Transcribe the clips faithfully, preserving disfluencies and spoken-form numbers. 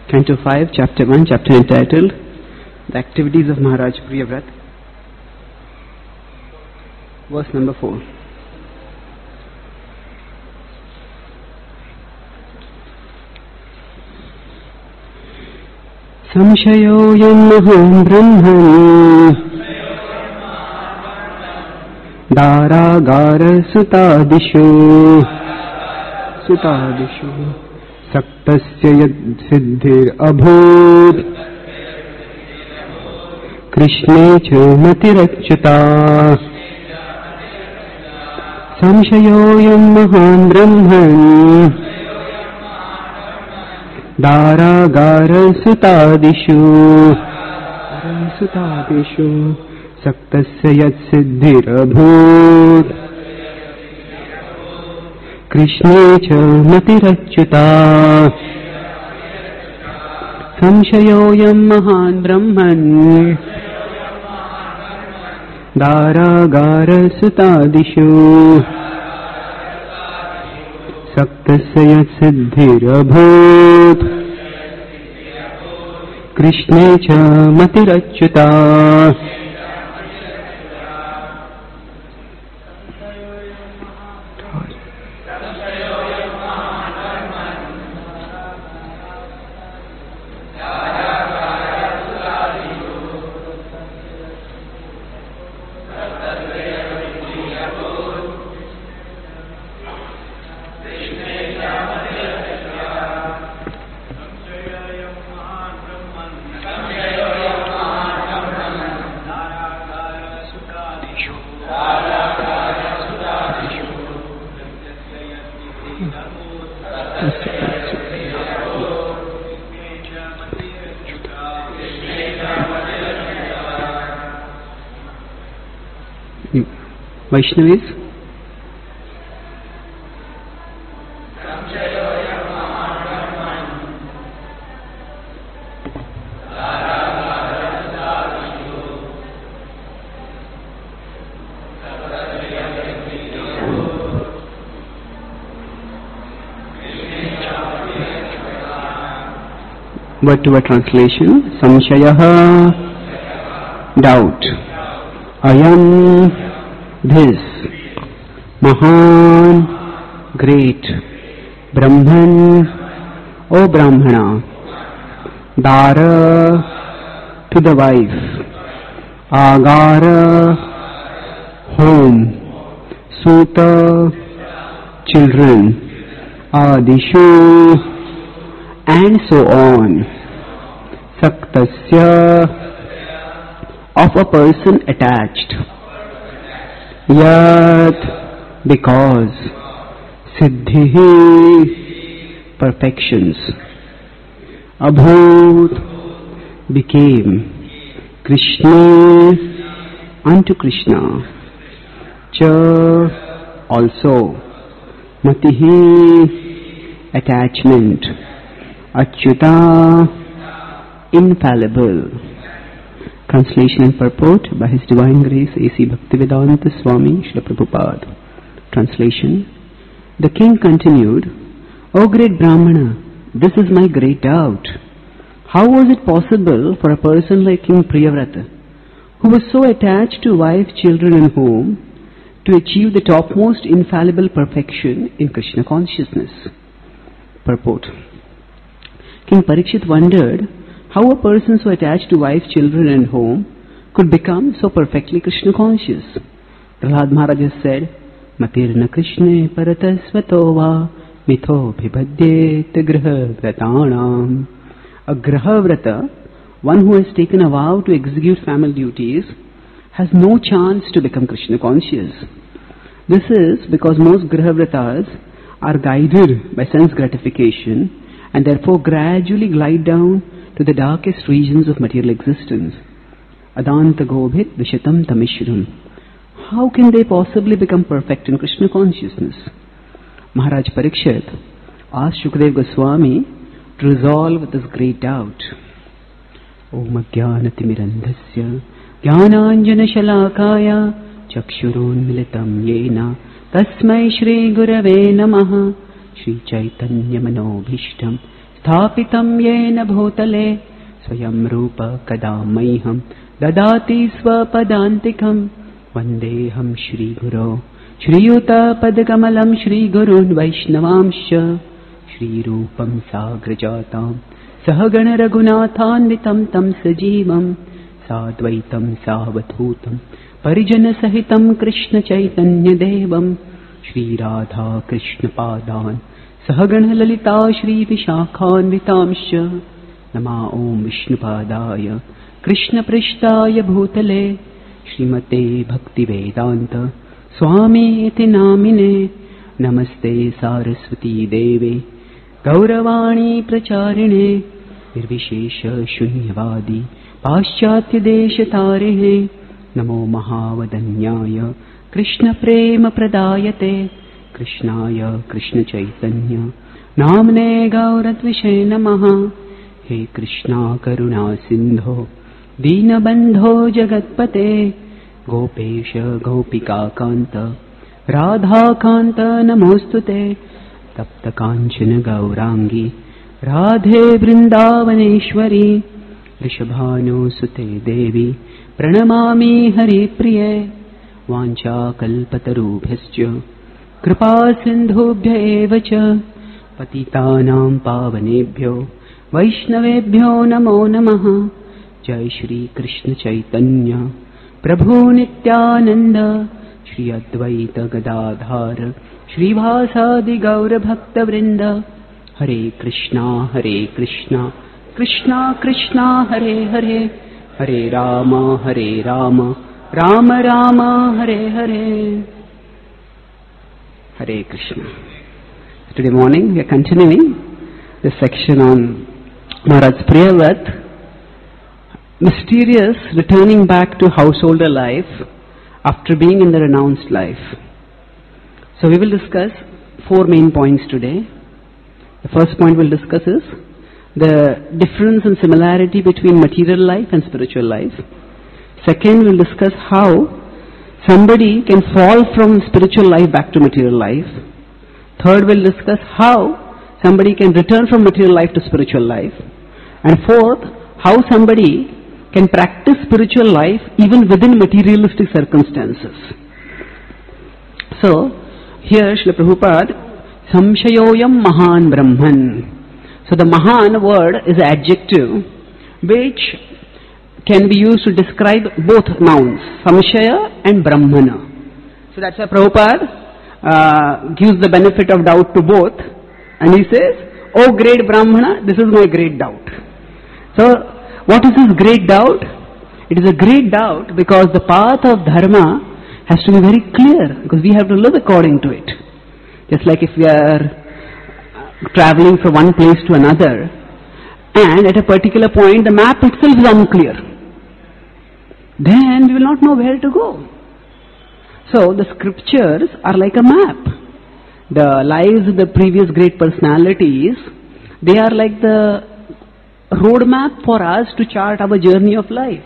Canto five, Chapter one, chapter entitled The Activities of Maharaj Priyavrat. Verse number four. Samshayoyam maham brahman daragara sutadishu sutadishu Saktasya yad siddhir abhut Krishne cha matirachyuta Samshayoyam mahan brahman daragara sutadishu sutadishu Saktasya yad siddhir abhut Krishne cha matirachyuta Samshayoyam mahan brahman daragara sutadishu Saktasya siddhir abhut Krishne cha matirachyuta Vaishnavis. Word to word translation. Samshayaha, doubt. Ayam, this. Mahan, great. Brahman, O Brahmana. Dara, to the wife. Agara, home. Suta, children. Adishu, and so on. Saktasya, of a person attached. Yat, because. Siddhihi, perfections. Abhut, became. Krishna, unto Krishna. Cha, also. Matihi, attachment. Achyuta, infallible. Translation and purport by His Divine Grace A C Bhaktivedanta Swami Srila Prabhupada. Translation. The king continued, O great Brahmana, this is my great doubt. How was it possible for a person like King Priyavrata, who was so attached to wife, children and home, to achieve the topmost infallible perfection in Krishna consciousness? Purport. King Parikshit wondered how a person so attached to wife, children and home could become so perfectly Krishna conscious. Prahlad Maharaj has said, Matirna Krishne paratasvato va mitho bhibhadyet graha vratanam. A graha vrata, one who has taken a vow to execute family duties, has no chance to become Krishna conscious. This is because most graha vratas are guided by sense gratification and therefore gradually glide down to the darkest regions of material existence. Adanta gobhit vishatam tamishram. How can they possibly become perfect in Krishna consciousness? Maharaj Parikshit asked Shukadeva Goswami to resolve this great doubt. Om Ajnanatimirandhasya Jnananjana Shalakaya Chakshurunmilitam Yena Tasmai Shri Gurave Namaha Shri Chaitanya Manobhishtam स्थापितं येन भूतले स्वयं रूप कदा मह्यं ददाति स्वपदान्तिकं वन्देऽहं श्रीगुरो श्रीयुतपदकमलं श्रीगुरून् वैष्णवांश्च श्रीरूपं साग्रजातां सहगण रघुनाथान्वितं तं सजीवं साद्वैतं सावधूतं परिजनसहितं कृष्णचैतन्यदेवं श्रीराधा कृष्णपादान् सहगण ललिता श्रीविशाखान्वितांश्च नमः ॐ विष्णुपादाय कृष्णपृष्ठाय भूतले श्रीमते भक्तिवेदान्त स्वामीति नामिने नमस्ते सारस्वती देवे गौरवाणी प्रचारिणे निर्विशेष शून्यवादी पाश्चात्यदेशतारिणे नमो महावदन्याय कृष्णप्रेमप्रदायते कृष्णाय कृष्णचैतन्य नाम्ने गौरत्विषे नमः। हे कृष्णा करुणा सिन्धो दीनबन्धो जगत्पते गोपेश गोपिकान्त राधाकान्त नमोस्तुते तप्तकाञ्चन गौरांगी राधे वृन्दावनेश्वरी वृषभानुसुते देवी प्रणमामि हरिप्रिये वाञ्छाकल्पतरुभ्यश्च कृपा सिन्धुभ्य एव च पतितानां पावनेभ्यो वैष्णवेभ्यो नमो नमः। जय श्री कृष्ण चैतन्य प्रभु नित्यानंद श्री अद्वैत गदाधार श्रीवासादि गौर भक्तवृंद हरे कृष्णा हरे कृष्णा कृष्णा कृष्णा हरे हरे हरे राम हरे Ram Ram Ram Hare Hare. Hare Krishna. Today morning we are continuing the section on Maharaj's Priyavat, mysterious returning back to householder life after being in the renounced life. So we will discuss four main points today. The first point we'll discuss is the difference and similarity between material life and spiritual life. Second, we'll discuss how somebody can fall from spiritual life back to material life. Third, we'll discuss how somebody can return from material life to spiritual life. And fourth, how somebody can practice spiritual life even within materialistic circumstances. So, here Srila Prabhupada, Samshayoyam Mahan Brahman. So the Mahan word is an adjective which can be used to describe both nouns, Samshaya and Brahmana. So that's why Prabhupada uh, gives the benefit of doubt to both, and he says, "O great Brahmana, this is my great doubt." So what is this great doubt? It is a great doubt because the path of dharma has to be very clear, because we have to live according to it. Just like if we are traveling from one place to another, and at a particular point the map itself is unclear, then we will not know where to go. So the scriptures are like a map. The lives of the previous great personalities, they are like the roadmap for us to chart our journey of life.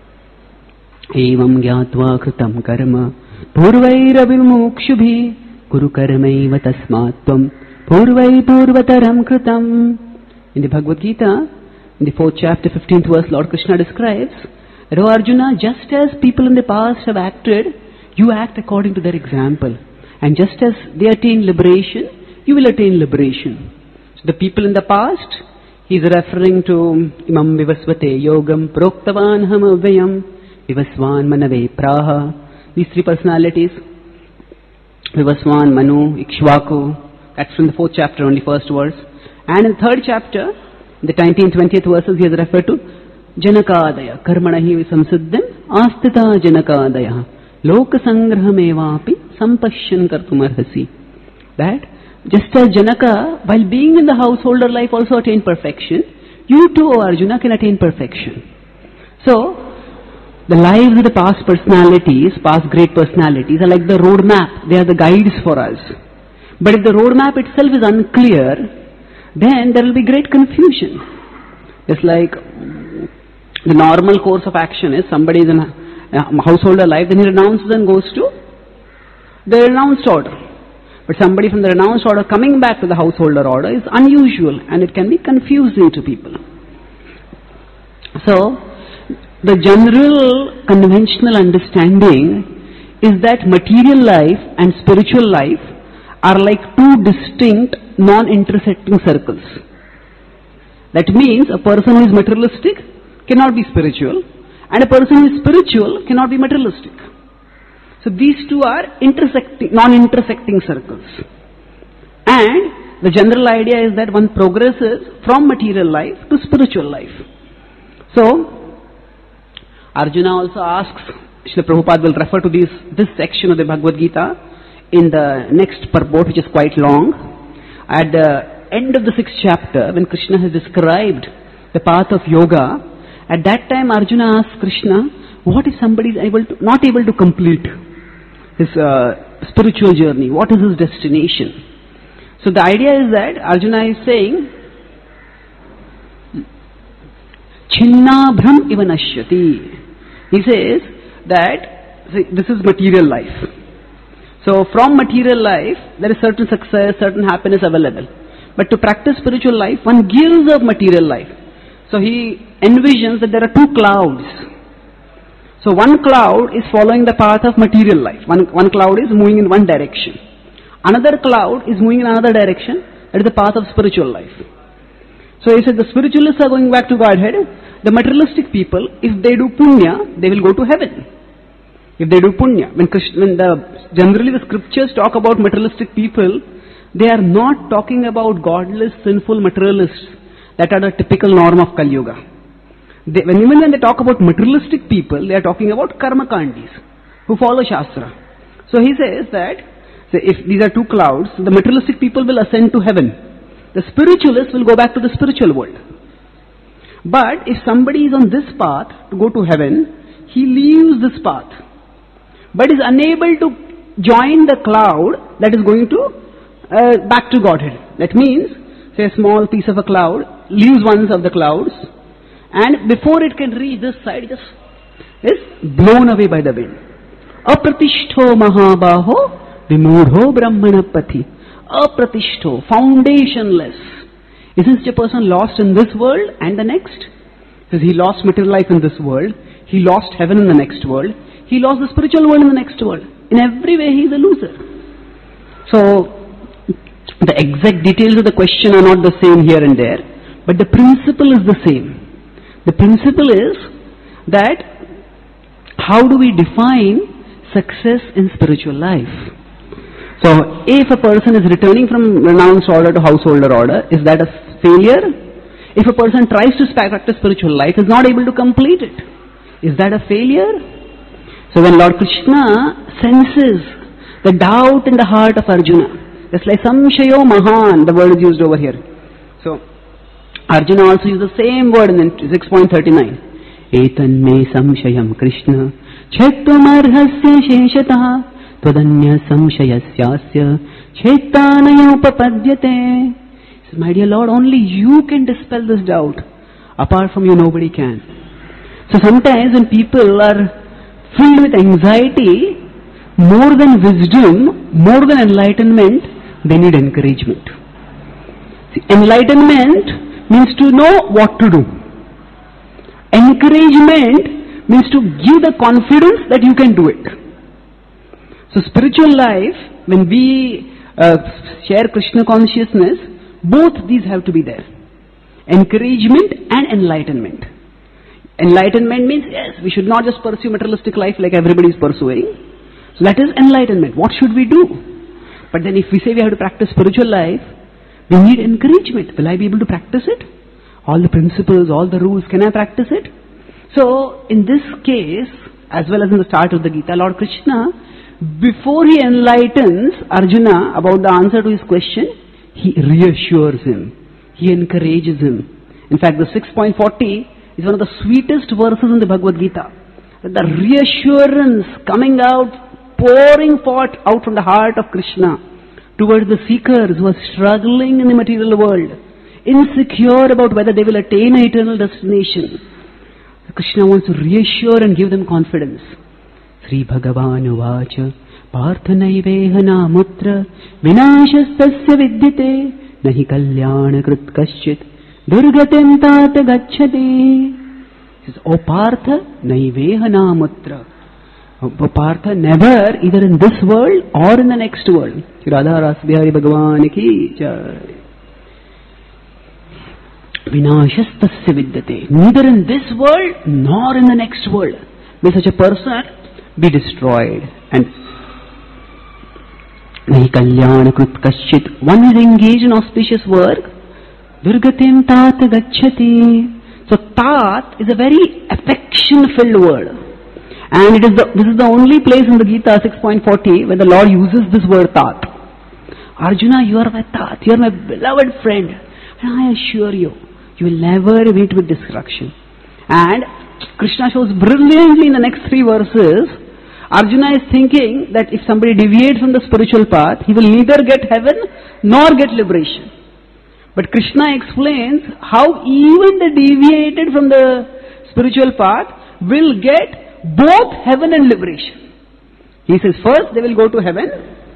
Evam gyatva kritam karma purvairabhimukshubhi kuru karmaiva tasmatvam purvai purvataram kritam. In the Bhagavad Gita, in the fourth chapter, fifteenth verse, Lord Krishna describes, "O Arjuna, just as people in the past have acted, you act according to their example. And just as they attain liberation, you will attain liberation." So the people in the past, he is referring to Imam Vivasvate Yogam Proktavan Ham Avyayam Vivasvan Manave Praha. These three personalities, Vivasvan, Manu, Ikshvaku, that's from the fourth chapter, only first verse. And in the third chapter, the nineteenth, twentieth verses, he is referred to Janakadaya, Karmanahi Samsiddham, Astita Janakadaya, Loka Sangrahamevapi, Sampashyan Kartumarhasi. That, just as Janaka, while being in the householder life, also attained perfection, you too, O Arjuna, can attain perfection. So, the lives of the past personalities, past great personalities, are like the roadmap. They are the guides for us. But if the roadmap itself is unclear, then there will be great confusion. It's like the normal course of action is somebody is in a householder life, then he renounces and goes to the renounced order. But somebody from the renounced order coming back to the householder order is unusual and it can be confusing to people. So, the general conventional understanding is that material life and spiritual life are like two distinct, non-intersecting circles. That means a person who is materialistic cannot be spiritual, and a person who is spiritual cannot be materialistic. So these two are intersecting, non-intersecting circles. And the general idea is that one progresses from material life to spiritual life. So, Arjuna also asks, Srila Prabhupada will refer to this, this section of the Bhagavad Gita in the next purport, which is quite long. At the end of the sixth chapter, when Krishna has described the path of yoga, at that time Arjuna asks Krishna, what if somebody is able to, not able to complete his uh, spiritual journey? What is his destination? So the idea is that Arjuna is saying, Chinnabhram iva nashyati. He says that see, this is material life. So from material life, there is certain success, certain happiness available. But to practice spiritual life, one gives up material life. So he envisions that there are two clouds. So one cloud is following the path of material life. One, one cloud is moving in one direction. Another cloud is moving in another direction. That is the path of spiritual life. So he said the spiritualists are going back to Godhead. The materialistic people, if they do punya, they will go to heaven. If they do punya. When, Krishna, when the, generally the scriptures talk about materialistic people, they are not talking about godless, sinful materialists that are the typical norm of Kali Yuga. They, when, even when they talk about materialistic people, they are talking about karma kandis, who follow Shastra. So he says that, so if these are two clouds, the materialistic people will ascend to heaven. The spiritualists will go back to the spiritual world. But if somebody is on this path to go to heaven, he leaves this path, but is unable to join the cloud that is going to uh, back to Godhead. That means, say a small piece of a cloud leaves one of the clouds, and before it can reach this side, it just is blown away by the wind. Apratishto mahabaho vimudho brahmana pathi. Apratishto, foundationless. Isn't such a person lost in this world and the next? Because he lost material life in this world, he lost heaven in the next world, he lost the spiritual world in the next world. In every way he is a loser. So, the exact details of the question are not the same here and there, but the principle is the same. The principle is that how do we define success in spiritual life? So, if a person is returning from renounced order to householder order, is that a failure? If a person tries to practice spiritual life, is not able to complete it, is that a failure? So when Lord Krishna senses the doubt in the heart of Arjuna, it's like samshayo mahan, the word is used over here. So Arjuna also used the same word in six point thirty-nine. Etan me samshayam Krishna chettumarhasya sheshataha twadanya samshayasyasya chetanaya upapadyate. So my dear Lord, only you can dispel this doubt. Apart from you, nobody can. So sometimes when people are filled with anxiety, more than wisdom, more than enlightenment, they need encouragement. See, enlightenment means to know what to do. Encouragement means to give the confidence that you can do it. So spiritual life, when we uh, share Krishna consciousness, both these have to be there. Encouragement and enlightenment. Enlightenment means, yes, we should not just pursue materialistic life like everybody is pursuing. So that is enlightenment. What should we do? But then if we say we have to practice spiritual life, we need encouragement. Will I be able to practice it? All the principles, all the rules, can I practice it? So in this case, as well as in the start of the Gita, Lord Krishna, before he enlightens Arjuna about the answer to his question, he reassures him. He encourages him. In fact, the six point forty is one of the sweetest verses in the Bhagavad Gita. The reassurance coming out, pouring forth out from the heart of Krishna towards the seekers who are struggling in the material world, insecure about whether they will attain an eternal destination. Krishna wants to reassure and give them confidence. Sri Bhagavan Uvacha Partha नैवेह नामुत्र विनाशस्तस्य विद्यते नहि कल्याणकृत् कश्चित् दुर्गतिं तात गच्छति. O Partha naiveha namutra. O Partha, never either in this world or in the next world. Radha Ras Bihari Bhagavan ki jai. Vinashastasya vidyate. Neither in this world nor in the next world may such a person be destroyed. And nahi kalyana krit kaschit. One is engaged in auspicious work. Durgatim tat gacchati. So tat is a very affection-filled word. And it is the, this is the only place in the Gita six point forty where the Lord uses this word tat. Arjuna, you are my tat, you are my beloved friend. And I assure you, you will never meet with destruction. And Krishna shows brilliantly in the next three verses, Arjuna is thinking that if somebody deviates from the spiritual path, he will neither get heaven nor get liberation. But Krishna explains how even the deviated from the spiritual path will get both heaven and liberation. He says first they will go to heaven,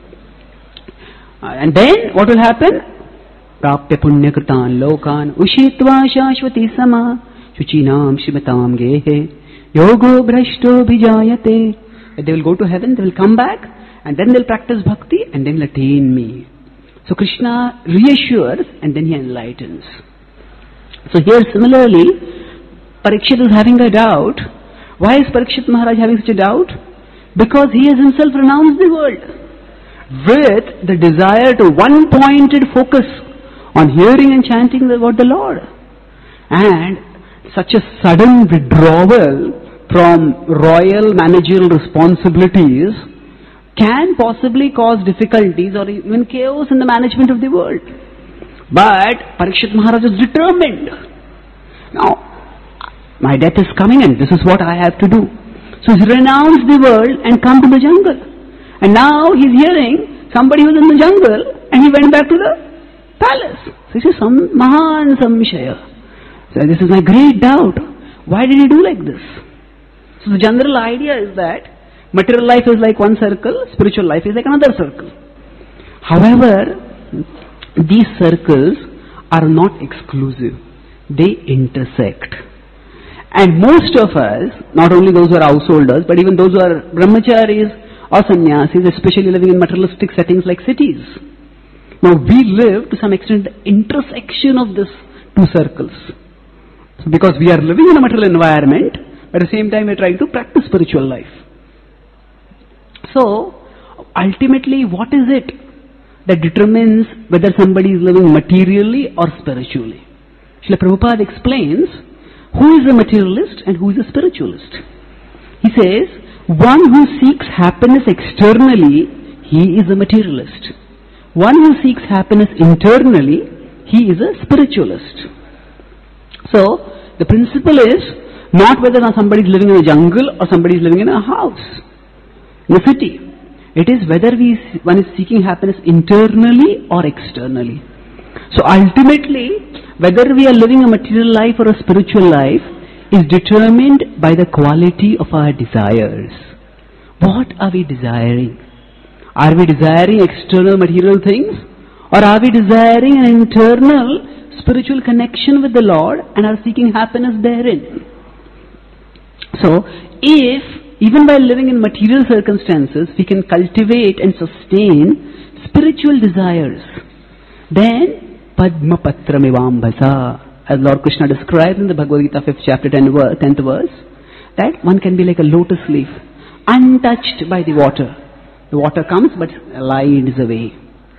and then what will happen? Prapya punya kritan lokan ushitva shashvati sama shuchinam shivatam gehe yogo bhrashto bhijayate. They will go to heaven, they will come back, and then they will practice bhakti, and then will attain me. So Krishna reassures and then he enlightens. So here similarly, Parikshit is having a doubt. Why is Parikshit Maharaj having such a doubt? Because he has himself renounced the world with the desire to one-pointed focus on hearing and chanting about the Lord. And such a sudden withdrawal from royal managerial responsibilities can possibly cause difficulties or even chaos in the management of the world. But Parikshit Maharaj is determined. Now, my death is coming and this is what I have to do. So he's renounced the world and come to the jungle. And now he's hearing somebody who's in the jungle and he went back to the palace. So this is some Mahan Samshaya. So this is my great doubt. Why did he do like this? So the general idea is that material life is like one circle, spiritual life is like another circle. However, these circles are not exclusive. They intersect. And most of us, not only those who are householders, but even those who are brahmacharis or sannyasis, especially living in materialistic settings like cities. Now we live to some extent the intersection of these two circles. So because we are living in a material environment, at the same time we are trying to practice spiritual life. So, ultimately, what is it that determines whether somebody is living materially or spiritually? Srila Prabhupada explains who is a materialist and who is a spiritualist. He says, one who seeks happiness externally, he is a materialist. One who seeks happiness internally, he is a spiritualist. So, the principle is not whether somebody is living in a jungle or somebody is living in a house. In the city, it is whether we, one is seeking happiness internally or externally. So ultimately, whether we are living a material life or a spiritual life is determined by the quality of our desires. What are we desiring? Are we desiring external material things? Or are we desiring an internal spiritual connection with the Lord and are seeking happiness therein? So, if even while living in material circumstances, we can cultivate and sustain spiritual desires, then Padma Patra Mivambhasa, as Lord Krishna describes in the Bhagavad Gita fifth chapter tenth verse, that one can be like a lotus leaf, untouched by the water. The water comes but glides away.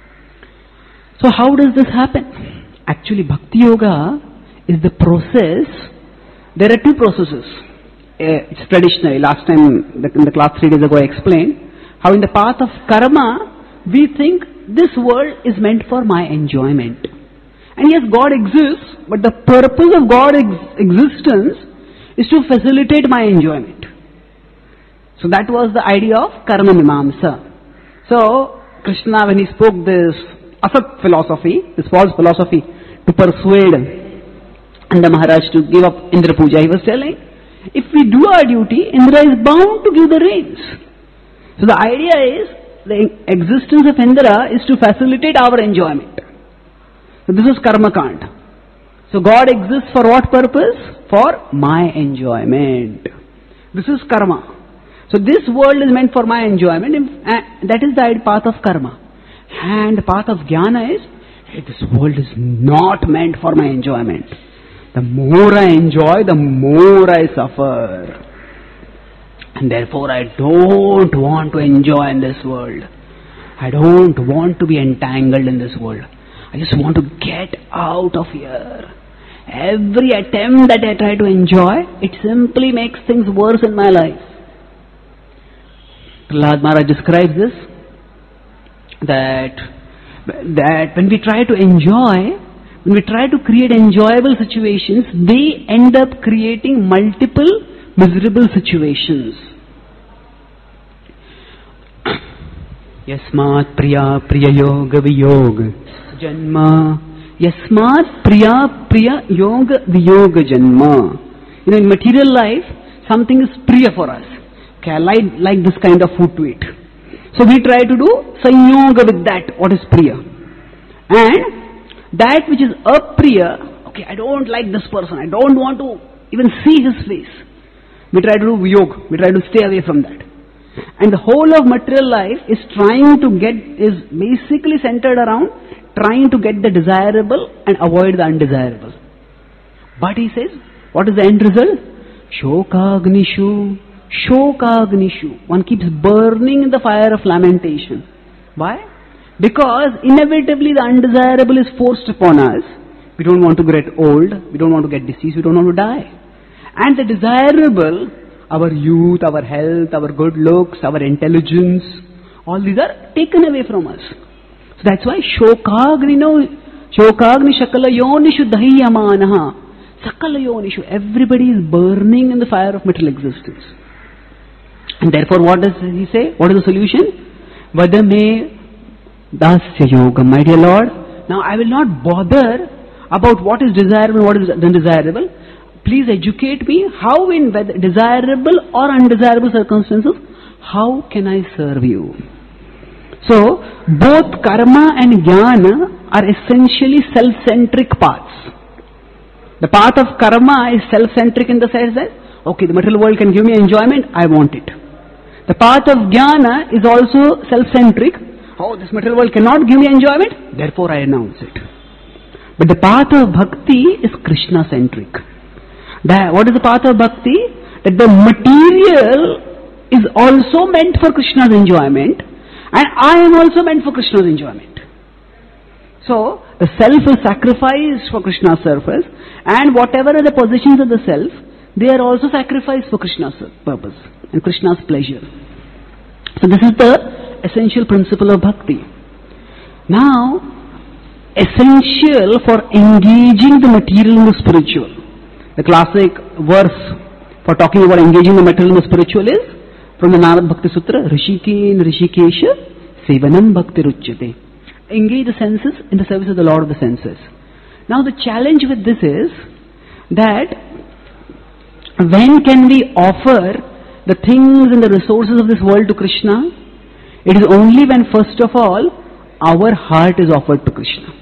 So how does this happen? Actually, Bhakti Yoga is the process. There are two processes. Uh, it's traditionally, last time in the class three days ago I explained how in the path of karma we think this world is meant for my enjoyment. And yes, God exists, but the purpose of God's ex- existence is to facilitate my enjoyment. So that was the idea of karma mimamsa. So Krishna, when he spoke this asat philosophy, this false philosophy to persuade Nanda Maharaj to give up Indra Puja, he was telling, if we do our duty, Indra is bound to give the rains. So the idea is, the existence of Indra is to facilitate our enjoyment. So this is karma kand. So God exists for what purpose? For my enjoyment. This is karma. So this world is meant for my enjoyment, and that is the path of karma. And the path of jnana is, hey, this world is not meant for my enjoyment. The more I enjoy, the more I suffer. And therefore I don't want to enjoy in this world. I don't want to be entangled in this world. I just want to get out of here. Every attempt that I try to enjoy, it simply makes things worse in my life. Prahlad Maharaj describes this, that, that when we try to enjoy, when we try to create enjoyable situations, they end up creating multiple miserable situations. Yasmat priya priya yoga viyog janma. Yasmat priya priya yoga viyoga janma. You know, in material life, something is priya for us. Okay, I like, like this kind of food to eat. So we try to do sanyoga with that, what is priya. And that which is apriya, okay, I don't like this person, I don't want to even see his face. We try to do viyog, we try to stay away from that. And the whole of material life is trying to get, is basically centered around trying to get the desirable and avoid the undesirable. But he says, what is the end result? Shokagnishu, Shokagnishu. One keeps burning in the fire of lamentation. Why? Because inevitably the undesirable is forced upon us. We don't want to get old, we don't want to get diseased, we don't want to die. And the desirable, our youth, our health, our good looks, our intelligence, all these are taken away from us. So that's why Shokagni, no, Shokagni Shakala Yonishu Dahiyamanaha. Sakala Yonishu, everybody is burning in the fire of material existence. And therefore what does he say? What is the solution? Vadame Dasya Yoga, my dear Lord. Now I will not bother about what is desirable and what is undesirable. Please educate me how in desirable or undesirable circumstances, how can I serve you? So, both karma and jnana are essentially self-centric paths. The path of karma is self-centric in the sense that, okay, the material world can give me enjoyment, I want it. The path of jnana is also self-centric. Oh, this material world cannot give me enjoyment, therefore I renounce it. But the path of bhakti is Krishna-centric. The, what is the path of bhakti? That the material is also meant for Krishna's enjoyment, and I am also meant for Krishna's enjoyment. So, the self is sacrificed for Krishna's service, and whatever are the positions of the self, they are also sacrificed for Krishna's purpose and Krishna's pleasure. So this is the essential principle of bhakti. Now, essential for engaging the material in the spiritual. The classic verse for talking about engaging the material in the spiritual is from the Narad Bhakti Sutra, Rishikein Rishikesha Sevanam Bhakti Ruchyate. Engage the senses in the service of the Lord of the senses. Now the challenge with this is that when can we offer the things and the resources of this world to Krishna? It is only when first of all our heart is offered to Krishna.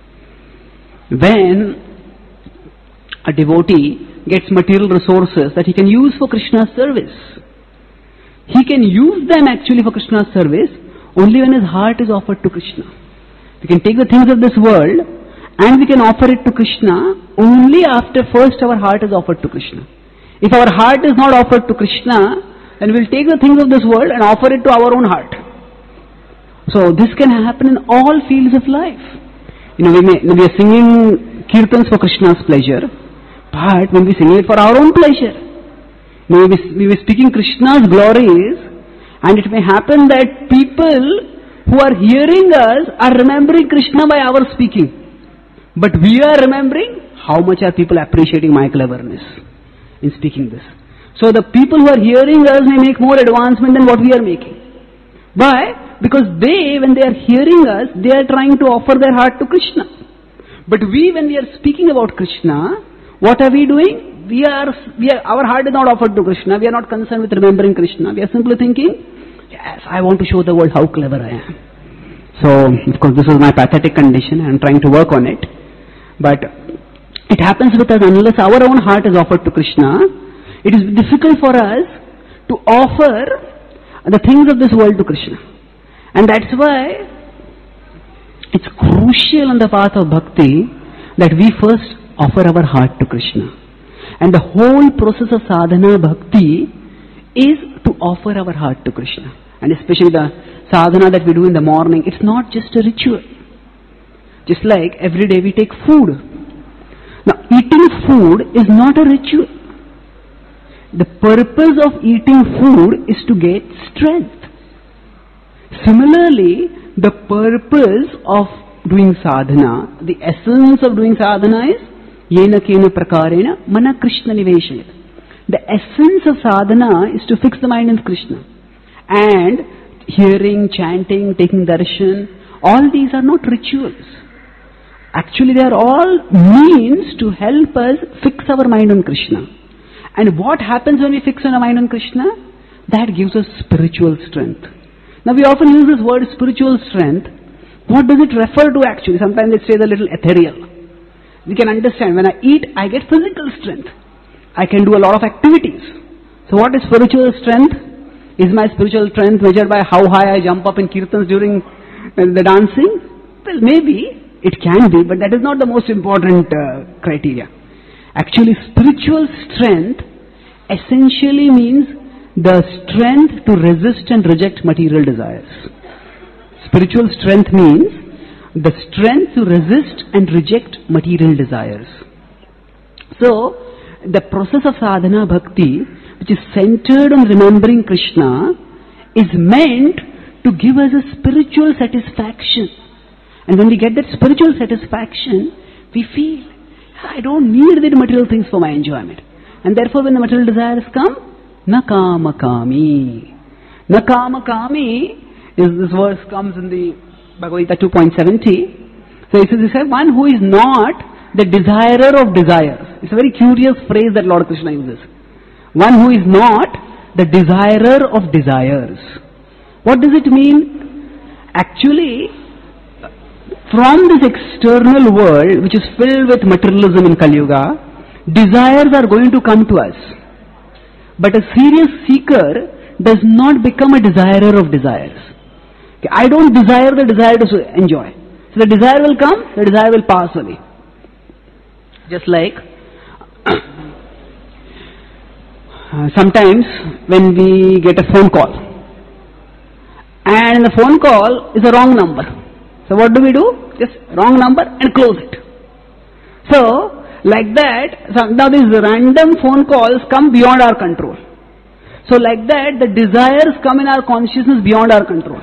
When a devotee gets material resources that he can use for Krishna's service, he can use them actually for Krishna's service only when his heart is offered to Krishna. We can take the things of this world and we can offer it to Krishna only after first our heart is offered to Krishna. If our heart is not offered to Krishna, then we will take the things of this world and offer it to our own heart. So this can happen in all fields of life. You know, we, may, we are singing kirtans for Krishna's pleasure, but when we sing it for our own pleasure, we will be, be speaking Krishna's glories, and it may happen that people who are hearing us are remembering Krishna by our speaking. But we are remembering how much are people appreciating my cleverness in speaking this. So the people who are hearing us may make more advancement than what we are making. Why? Because they, when they are hearing us, they are trying to offer their heart to Krishna. But we, when we are speaking about Krishna, what are we doing? We are, we are, our heart is not offered to Krishna. We are not concerned with remembering Krishna. We are simply thinking, Yes, I want to show the world how clever I am. So, of course, this is my pathetic condition. I am trying to work on it. But it happens with us unless our own heart is offered to Krishna. It is difficult for us to offer the things of this world to Krishna. And that's why it's crucial on the path of bhakti that we first offer our heart to Krishna. And the whole process of sadhana bhakti is to offer our heart to Krishna. And especially the sadhana that we do in the morning, it's not just a ritual. Just like every day we take food. Now, eating food is not a ritual. The purpose of eating food is to get strength. Similarly, the purpose of doing sadhana, the essence of doing sadhana is yena kena prakarena mana Krishna niveshayat. The essence of sadhana is to fix the mind on Krishna. And hearing, chanting, taking darshan, all these are not rituals. Actually, they are all means to help us fix our mind on Krishna. And what happens when we fix our mind on Krishna? That gives us spiritual strength. Now, we often use this word spiritual strength. What does it refer to actually? Sometimes it says a little ethereal. We can understand, when I eat, I get physical strength. I can do a lot of activities. So what is spiritual strength? Is my spiritual strength measured by how high I jump up in kirtans during the dancing? Well, maybe it can be, but that is not the most important uh, criteria. Actually, spiritual strength essentially means the strength to resist and reject material desires. Spiritual strength means the strength to resist and reject material desires. So, the process of sadhana bhakti, which is centered on remembering Krishna, is meant to give us a spiritual satisfaction. And when we get that spiritual satisfaction, we feel, I don't need the material things for my enjoyment. And therefore when the material desires come, na kama kami. Na kama kami, is this verse comes in the Bhagavad Gita two point seventy. So it says, it says, one who is not the desirer of desires. It's a very curious phrase that Lord Krishna uses. One who is not the desirer of desires. What does it mean? Actually, from this external world, which is filled with materialism in Kali Yuga, desires are going to come to us. But a serious seeker does not become a desirer of desires. Okay, I don't desire the desire to enjoy. So the desire will come, the desire will pass away. Just like uh, sometimes when we get a phone call, and the phone call is a wrong number. So what do we do? Just wrong number and close it. So, like that, so now these random phone calls come beyond our control. So like that, the desires come in our consciousness beyond our control.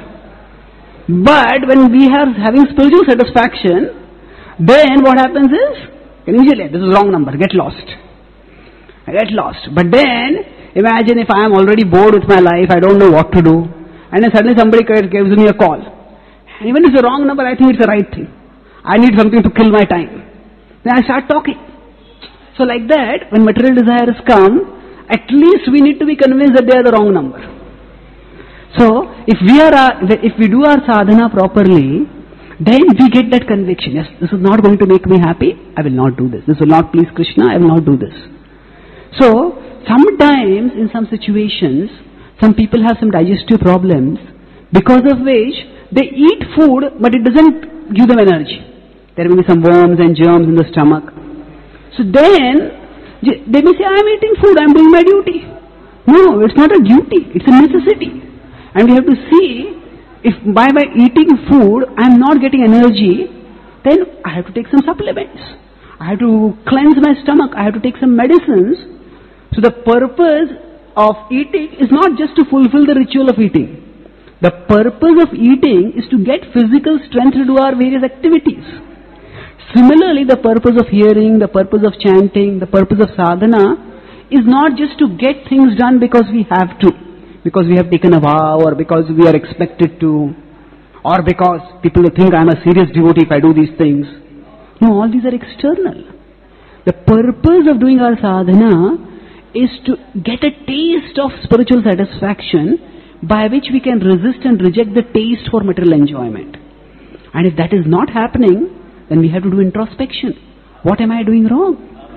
But when we are having spiritual satisfaction, then what happens is, initially, this is wrong number, get lost. I get lost. But then, imagine if I am already bored with my life, I don't know what to do, and then suddenly somebody gives me a call. And even if it's a wrong number, I think it's the right thing. I need something to kill my time. Then I start talking. So like that, when material desires come, at least we need to be convinced that they are the wrong number. So, if we are, uh, if we do our sadhana properly, then we get that conviction. Yes, this is not going to make me happy, I will not do this. This will not please Krishna, I will not do this. So, sometimes in some situations, some people have some digestive problems, because of which they eat food, but it doesn't give them energy. There may be some worms and germs in the stomach. So then, they may say, I am eating food, I am doing my duty. No, it's not a duty, it's a necessity. And we have to see, if by, by eating food, I am not getting energy, then I have to take some supplements. I have to cleanse my stomach, I have to take some medicines. So the purpose of eating is not just to fulfill the ritual of eating. The purpose of eating is to get physical strength to do our various activities. Similarly, the purpose of hearing, the purpose of chanting, the purpose of sadhana is not just to get things done because we have to, because we have taken a vow, or because we are expected to, or because people will think I am a serious devotee if I do these things. No, all these are external. The purpose of doing our sadhana is to get a taste of spiritual satisfaction by which we can resist and reject the taste for material enjoyment. And if that is not happening, then we have to do introspection. What am I doing wrong?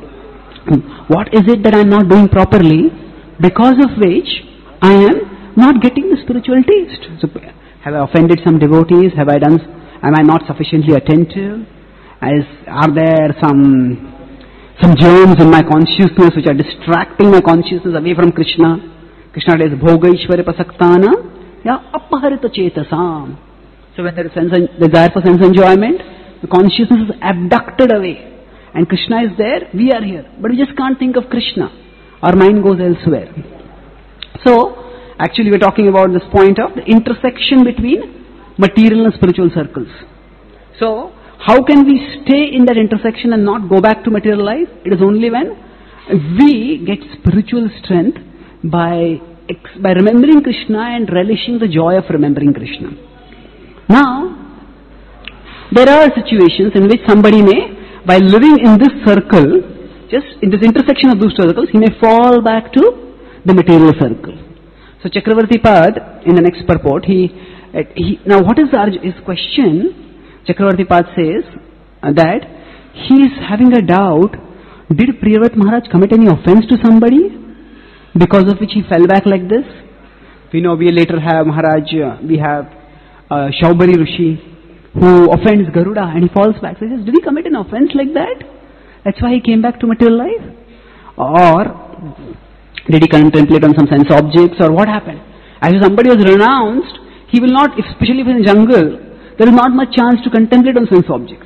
What is it that I am not doing properly, because of which I am not getting the spiritual taste? So, have I offended some devotees? Have I done? Am I not sufficiently attentive? As are there some some germs in my consciousness which are distracting my consciousness away from Krishna? Krishna says, "Bhogaishvarya pasaktana ya apaharita chetasam." So when there is sense and desire for sense enjoyment, the consciousness is abducted away. And Krishna is there, we are here. But we just can't think of Krishna. Our mind goes elsewhere. So, actually we're talking about this point of the intersection between material and spiritual circles. So, how can we stay in that intersection and not go back to material life? It is only when we get spiritual strength by, by remembering Krishna and relishing the joy of remembering Krishna. Now, there are situations in which somebody may, by living in this circle, just in this intersection of those circles, he may fall back to the material circle. So Chakravarti Pad, in the next purport, he, he now what is the, his question? Chakravarti Pad says uh, that he is having a doubt, did Priyavrat Maharaj commit any offense to somebody, because of which he fell back like this? We know we later have Maharaj, uh, we have uh, Shaubari Rishi, who offends Garuda and he falls back. So he says, did he commit an offense like that? That's why he came back to material life? Or did he contemplate on some sense objects, or what happened? As if somebody was renounced, he will not, especially if in the jungle, there is not much chance to contemplate on sense objects.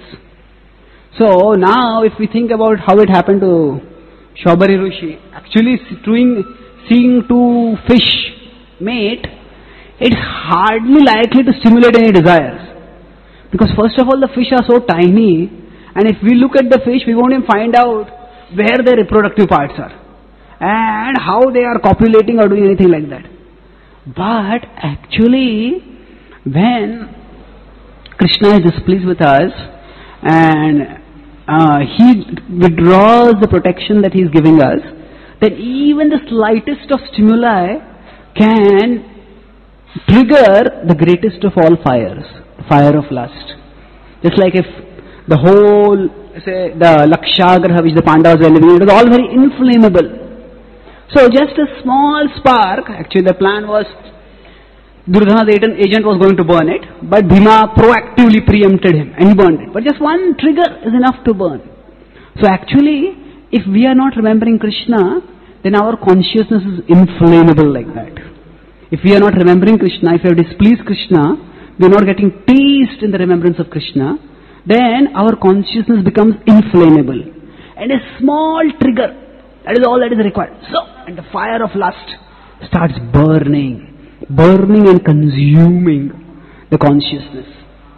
So now if we think about how it happened to Shaubari Rishi, actually doing, seeing two fish mate, it's hardly likely to stimulate any desires. Because first of all, the fish are so tiny, and if we look at the fish, we won't even find out where their reproductive parts are and how they are copulating or doing anything like that. But actually, when Krishna is displeased with us and uh, he withdraws the protection that he is giving us, then even the slightest of stimuli can trigger the greatest of all fires, fire of lust. Just like if the whole, say, the Lakshagraha which the Pandavas were living in, it was all very inflammable. So just a small spark, actually the plan was, Duryodhana's agent was going to burn it, but Bhima proactively preempted him and he burned it. But just one trigger is enough to burn. So actually, if we are not remembering Krishna, then our consciousness is inflammable like that. If we are not remembering Krishna, if we have displeased Krishna, we are not getting taste in the remembrance of Krishna, then our consciousness becomes inflammable. And a small trigger, that is all that is required. So, and the fire of lust starts burning, burning and consuming the consciousness.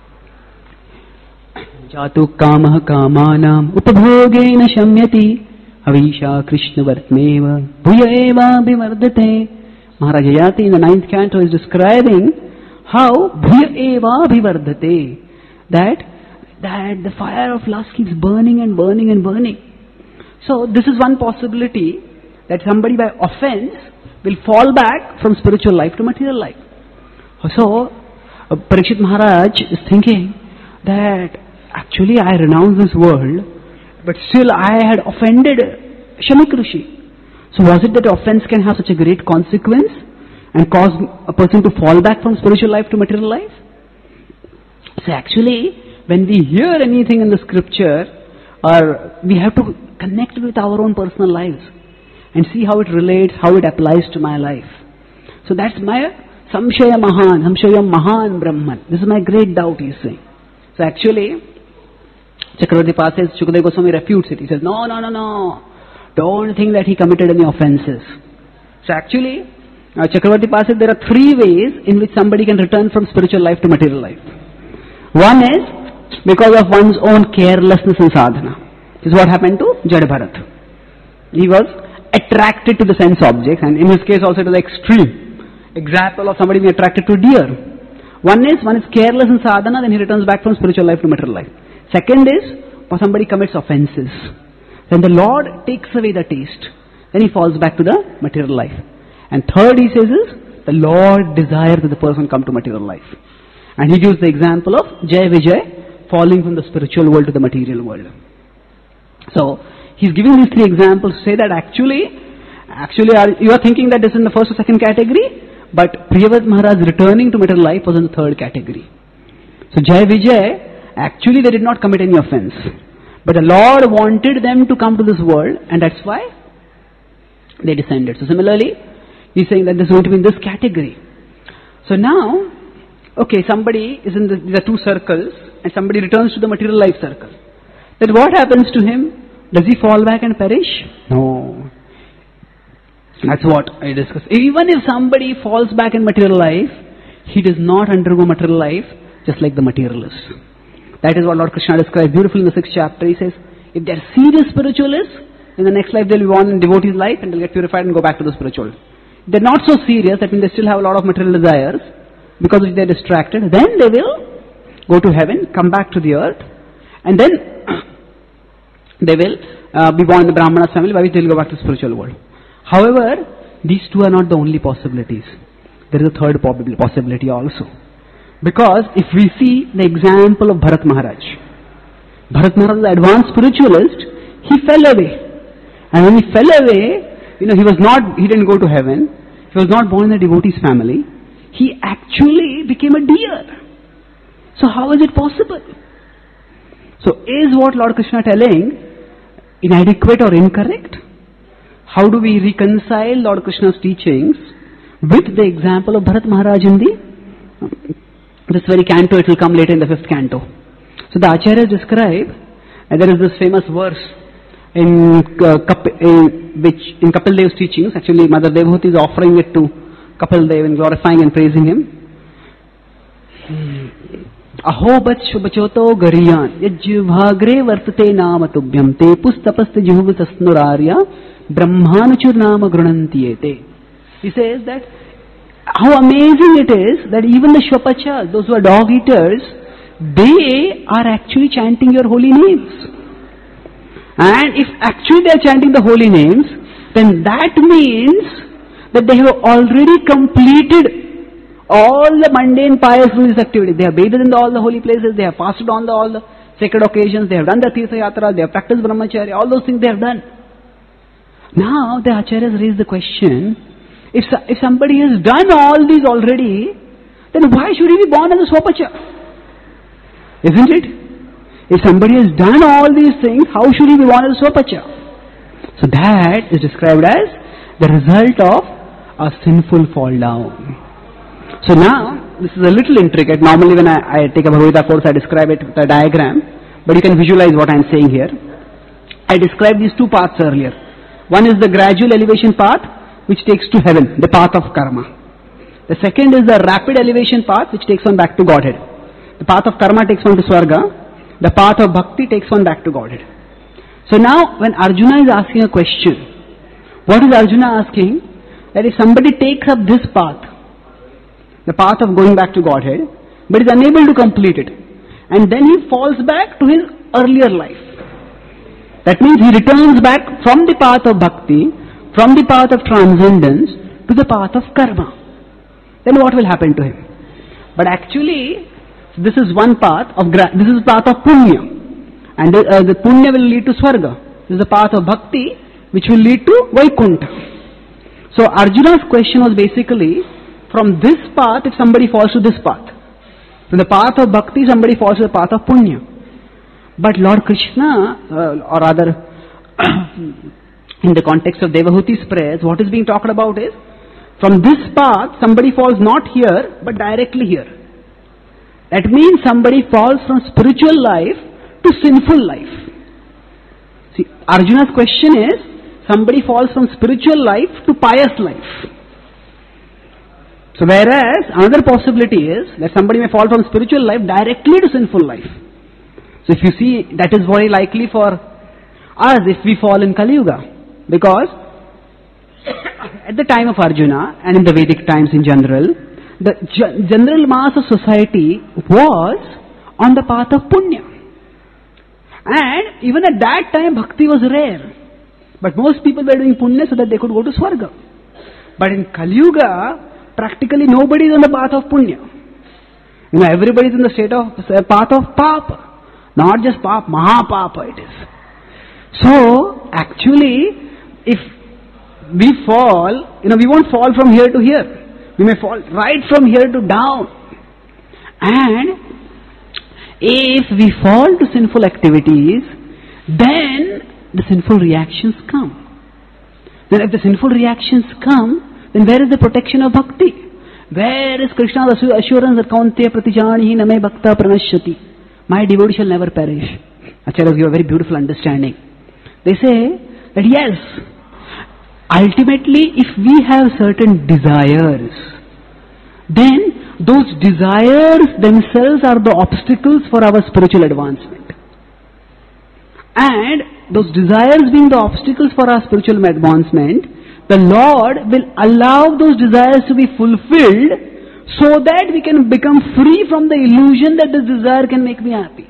Jatu kamah kamanam upabhogena shamyati avisha krishna vartmeva bhuya eva bhivardate. Maharaj Yayati in the ninth canto is describing how bhuya eva bhivardate, that, that the fire of lust keeps burning and burning and burning. So this is one possibility, that somebody by offense will fall back from spiritual life to material life. So uh, Parikshit Maharaj is thinking that actually I renounced this world, but still I had offended Shamik Rishi. So was it that offense can have such a great consequence and cause a person to fall back from spiritual life to material life? So actually, when we hear anything in the scripture, or we have to connect it with our own personal lives and see how it relates, how it applies to my life. So that's my Samshaya Mahan, Samshaya Mahan Brahman. This is my great doubt, he is saying. So actually, Chakravarti Pad says, Shukadeva Goswami refutes it. He says, no, no, no, no. Don't think that he committed any offenses. So actually, uh, Chakravarti Pad says there are three ways in which somebody can return from spiritual life to material life. One is because of one's own carelessness in sadhana. This is what happened to Jadabharat. He was attracted to the sense objects, and in his case also to the extreme example of somebody being attracted to deer. One is, one is careless in sadhana, then he returns back from spiritual life to material life. Second is, when somebody commits offenses, then the Lord takes away the taste. Then he falls back to the material life. And third, he says, is the Lord desires that the person come to material life. And he gives the example of Jai Vijay falling from the spiritual world to the material world. So, he's giving these three examples to say that actually, actually are, you are thinking that this is in the first or second category, but Priyavrat Maharaj returning to material life was in the third category. So Jai Vijay, actually they did not commit any offense. But the Lord wanted them to come to this world, and that's why they descended. So similarly, he's saying that this is going to be in this category. So now, okay, somebody is in the, these are two circles, and somebody returns to the material life circle. Then what happens to him? Does he fall back and perish? No. That's what I discussed. Even if somebody falls back in material life, he does not undergo material life just like the materialist. That is what Lord Krishna describes beautifully in the sixth chapter. He says, if they are serious spiritualists, in the next life they will be born in devotee's life and they will get purified and go back to the spiritual. If they are not so serious, that means they still have a lot of material desires, because if they are distracted, then they will go to heaven, come back to the earth, and then they will uh, be born in the Brahmana's family, by which they will go back to the spiritual world. However, these two are not the only possibilities. There is a third possibility also. Because if we see the example of Bharat Maharaj, Bharat Maharaj, the advanced spiritualist, he fell away. And when he fell away, you know, he was not, he didn't go to heaven, he was not born in a devotee's family, he actually became a deer. So how is it possible? So is what Lord Krishna telling inadequate or incorrect? How do we reconcile Lord Krishna's teachings with the example of Bharat Maharaj in the this very canto? It will come later in the fifth canto. So the Acharyas describe, and there is this famous verse in, uh, Kap- in which in Kapil Dev's teachings. Actually, Mother Devhuti is offering it to Kapil Dev and glorifying and praising him. Aho bat shubhachoto gariyan yajjivagre vartate nama tubhyam te pustapaste jihuvasasnurarya brahmanuchur nama grunantiyete. He says that how amazing it is that even the Shvapachas, those who are dog eaters, they are actually chanting your holy names. And if actually they are chanting the holy names, then that means that they have already completed all the mundane pious religious activities. They have bathed in the, all the holy places, they have fasted on the, all the sacred occasions, they have done the Tirtha Yatra, they have practiced Brahmacharya, all those things they have done. Now the Acharyas raise the question, if, if somebody has done all these already, then why should he be born as a Swapacha? Isn't it? If somebody has done all these things, how should he be born as a Swapacha? So that is described as the result of a sinful fall down. So now, this is a little intricate. Normally when I, I take a Bhagavad Gita course, I describe it with a diagram, but you can visualize what I am saying here. I described these two paths earlier. One is the gradual elevation path, which takes to heaven, the path of karma. The second is the rapid elevation path, which takes one back to Godhead. The path of karma takes one to Swarga. The path of bhakti takes one back to Godhead. So now, when Arjuna is asking a question, what is Arjuna asking? That if somebody takes up this path, the path of going back to Godhead, but is unable to complete it, and then he falls back to his earlier life. That means he returns back from the path of bhakti, from the path of transcendence, to the path of karma. Then what will happen to him? But actually, this is one path of, gra- this is the path of punya. And the, uh, the punya will lead to Swarga. This is the path of bhakti, which will lead to Vaikuntha. So Arjuna's question was basically, from this path, if somebody falls to this path, from the path of bhakti, somebody falls to the path of punya. But Lord Krishna, uh, or rather, in the context of Devahuti's prayers, what is being talked about is, from this path, somebody falls not here, but directly here. That means somebody falls from spiritual life to sinful life. See, Arjuna's question is, somebody falls from spiritual life to pious life. So whereas, another possibility is, that somebody may fall from spiritual life directly to sinful life. So if you see, that is very likely for us if we fall in Kali Yuga. Because at the time of Arjuna and in the Vedic times in general, the general mass of society was on the path of punya. And even at that time, bhakti was rare. But most people were doing punya so that they could go to Swarga. But in Kali Yuga, practically nobody is on the path of punya. You know, everybody is in the state of uh, path of papa. Not just papa, mahapapa it is. So, actually, if we fall, you know, we won't fall from here to here. We may fall right from here to down. And if we fall to sinful activities, then the sinful reactions come. Then if the sinful reactions come, then where is the protection of bhakti? Where is Krishna's assurance that Kaunteya pratijanihi name bhakta pranashyati? My devotee shall never perish. Acharyas give a very beautiful understanding. They say that yes, ultimately if we have certain desires, then those desires themselves are the obstacles for our spiritual advancement. And those desires being the obstacles for our spiritual advancement, the Lord will allow those desires to be fulfilled so that we can become free from the illusion that this desire can make me happy.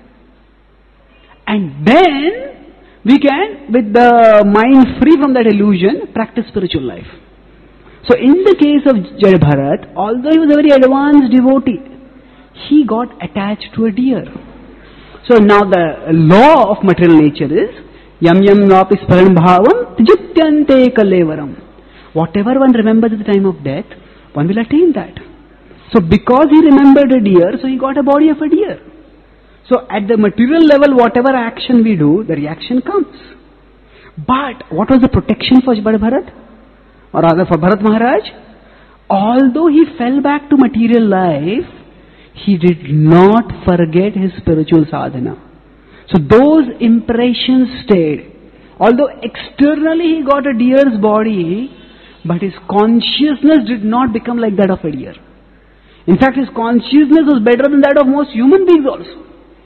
And then we can, with the mind free from that illusion, practice spiritual life. So in the case of Jai Bharat, although he was a very advanced devotee, he got attached to a deer. So now the law of material nature is yam yam napi sparan bhavam tjityante kalevaram. Whatever one remembers at the time of death, one will attain that. So because he remembered a deer, so he got a body of a deer. So at the material level, whatever action we do, the reaction comes. But what was the protection for Jai Bharat? Or rather for Bharat Maharaj? Although he fell back to material life, he did not forget his spiritual sadhana. So those impressions stayed. Although externally he got a deer's body, but his consciousness did not become like that of a deer. In fact, his consciousness was better than that of most human beings also.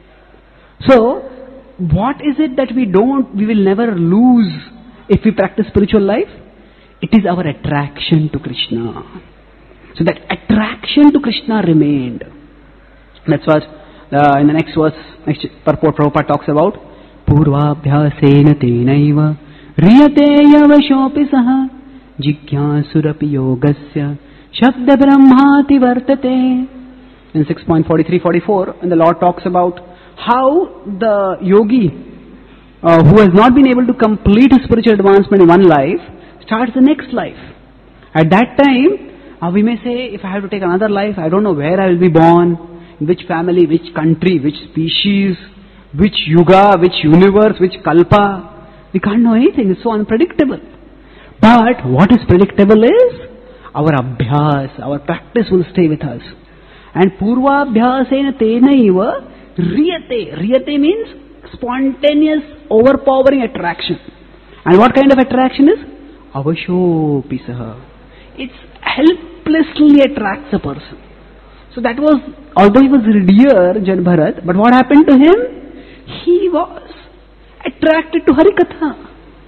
So, what is it that we don't, we will never lose if we practice spiritual life? It is our attraction to Krishna. So that attraction to Krishna remained. That's what uh, in the next verse, next purport Prabhupada talks about. Purvabhyasena tenaiva riyate yavashopi saha jigyasurapi yogasya shabda brahmati vartate. In six point forty-three forty-four, and the Lord talks about how the yogi uh, who has not been able to complete his spiritual advancement in one life starts the next life. At that time, uh, we may say, if I have to take another life, I don't know where I will be born, in which family, which country, which species, which yuga, which universe, which kalpa. We can't know anything. It's so unpredictable. But what is predictable is our abhyas, our practice will stay with us. And purva abhyasena tenaiva riyate. Riyate means spontaneous, overpowering attraction. And what kind of attraction is? Avashopisaha. It helplessly attracts a person. So that was, although he was dear, Jai Bharat, but what happened to him? He was attracted to Harikatha.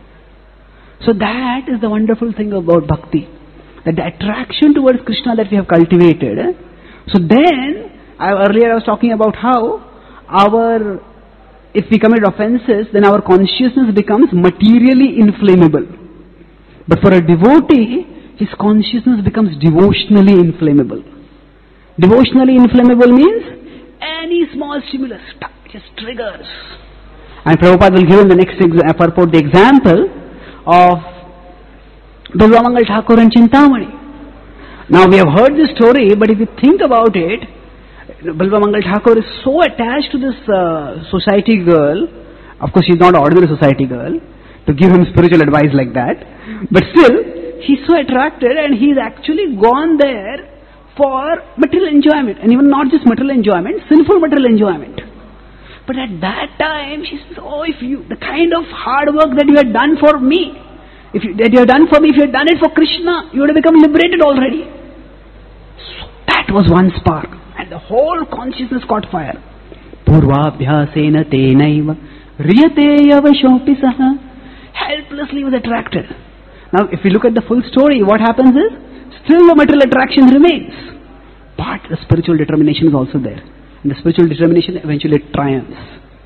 So that is the wonderful thing about bhakti. That the attraction towards Krishna that we have cultivated. Eh? So then, I, earlier I was talking about how our, if we commit offenses, then our consciousness becomes materially inflammable. But for a devotee, his consciousness becomes devotionally inflammable. Devotionally inflammable means any small stimulus just triggers. And Prabhupada will give in the next exa- purport the example of Bilvamangal Thakur and Chintamani. Now we have heard this story, but if you think about it, Bilvamangal Thakur is so attached to this uh, society girl. Of course, she is not an ordinary society girl to give him spiritual advice like that. But still, he is so attracted and he is actually gone there for material enjoyment. And even not just material enjoyment, sinful material enjoyment. But at that time, she says, oh, if you, the kind of hard work that you had done for me, if you, that you have done for me, if you had done it for Krishna, you would have become liberated already. So that was one spark. And the whole consciousness caught fire. Purvabhyasena tenaiva riyate yavashopi saha. Helplessly was attracted. Now if we look at the full story, what happens is, still the material attraction remains. But the spiritual determination is also there. And the spiritual determination eventually triumphs.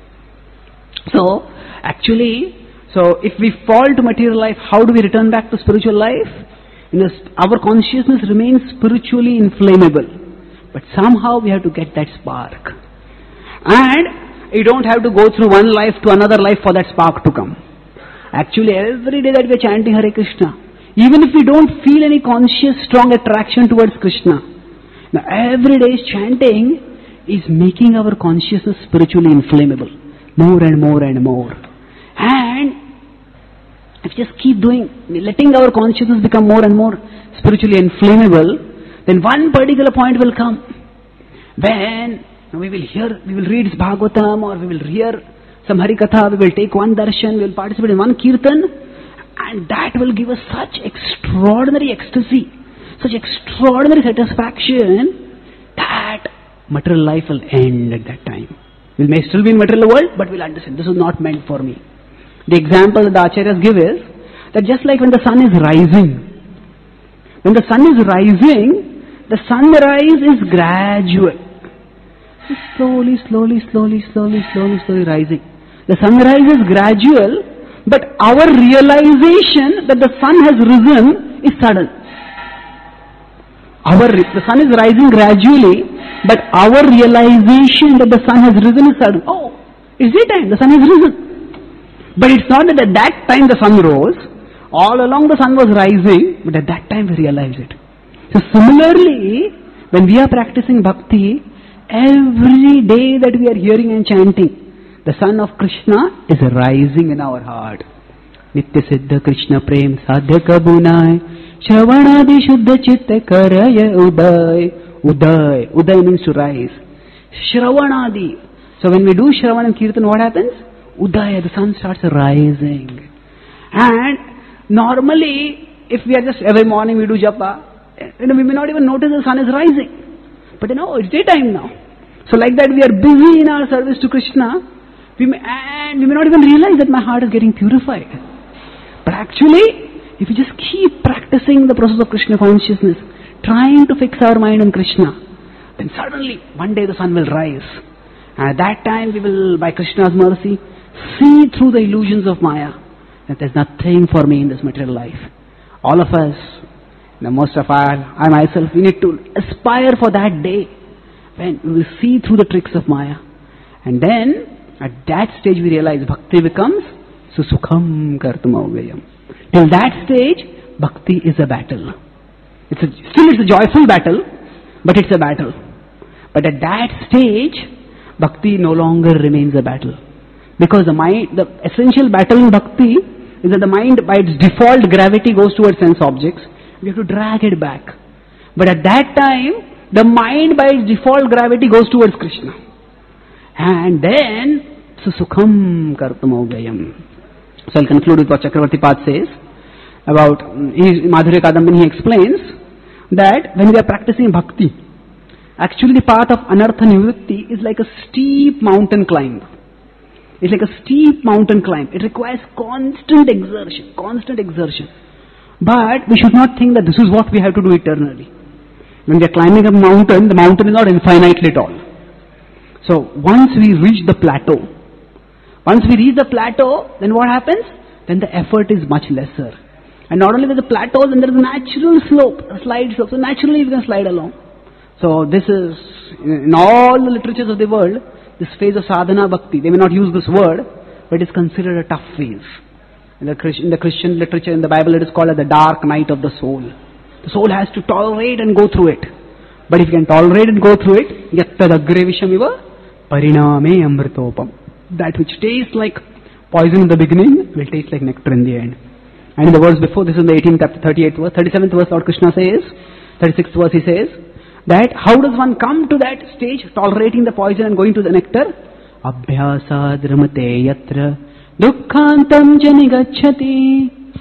So, actually, so if we fall to material life, how do we return back to spiritual life? You know, our consciousness remains spiritually inflammable, but somehow we have to get that spark. And you don't have to go through one life to another life for that spark to come. Actually, every day that we are chanting Hare Krishna, even if we don't feel any conscious strong attraction towards Krishna, now every day's chanting is making our consciousness spiritually inflammable, more and more and more. And if we just keep doing, letting our consciousness become more and more spiritually inflammable, then one particular point will come when we will hear, we will read Bhagavatam, or we will hear some Harikatha, we will take one darshan, we will participate in one kirtan, and that will give us such extraordinary ecstasy, such extraordinary satisfaction, that material life will end at that time. We may still be in material world, but we'll understand this is not meant for me. The example that the Acharyas give is that just like when the sun is rising, when the sun is rising, the sunrise is gradual. It's slowly, slowly, slowly, slowly, slowly, slowly rising. The sunrise is gradual, but our realization that the sun has risen is sudden. Our, the sun is rising gradually, but our realization that the sun has risen is sudden. Oh, it's daytime, the sun has risen. But it's not that at that time the sun rose. All along the sun was rising, but at that time we realized it. So similarly, when we are practicing bhakti, every day that we are hearing and chanting, the sun of Krishna is rising in our heart. Nitya Siddha Krishna Prem Sadhya Kabunai Shravanadi Shuddha Chitta Karaya Uday. Uday. Uday means to rise. Shravanadi. So when we do Shravan and Kirtan, what happens? Udaya, the sun starts rising. And normally, if we are just every morning we do japa, you know, we may not even notice the sun is rising. But you know, it's daytime now. So like that we are busy in our service to Krishna, we may, and we may not even realize that my heart is getting purified. But actually, if we just keep practicing the process of Krishna consciousness, trying to fix our mind on Krishna, then suddenly, one day the sun will rise. And at that time we will, by Krishna's mercy, see through the illusions of Maya, that there's nothing for me in this material life. All of us, you know, most of our, I myself, we need to aspire for that day when we will see through the tricks of Maya. And then, at that stage we realize bhakti becomes susukham kartum avyayam. Till that stage, bhakti is a battle. It's a, still it's a joyful battle, but it's a battle. But at that stage, bhakti no longer remains a battle. Because the mind, the essential battle in bhakti is that the mind by its default gravity goes towards sense objects. We have to drag it back. But at that time, the mind by its default gravity goes towards Krishna. And then, susukham kartum avyayam. So I'll conclude with what Chakravarti Pad says about, in Madhurya Kadambini he explains that when we are practicing bhakti, actually the path of anartha nivritti is like a steep mountain climb. It's like a steep mountain climb. It requires constant exertion, constant exertion. But we should not think that this is what we have to do eternally. When we are climbing a mountain, the mountain is not infinitely tall. So once we reach the plateau, once we reach the plateau, then what happens? Then the effort is much lesser. And not only with the plateau, then there is a natural slope, a slide slope. So naturally we can slide along. So this is, in all the literatures of the world, this phase of sadhana bhakti, they may not use this word, but it's considered a tough phase. In the, in the Christian literature, in the Bible, it is called as the dark night of the soul. The soul has to tolerate and go through it. But if you can tolerate and go through it, yattadagre vishamiva pariname amritopam. That which tastes like poison in the beginning will taste like nectar in the end. And in the verse before, this is in the eighteenth chapter, thirty-eighth verse, thirty-seventh verse, Lord Krishna says, thirty-sixth verse he says, that how does one come to that stage, tolerating the poison and going to the nectar? Abhyasa dramate yatra dukkhantam janigacchati.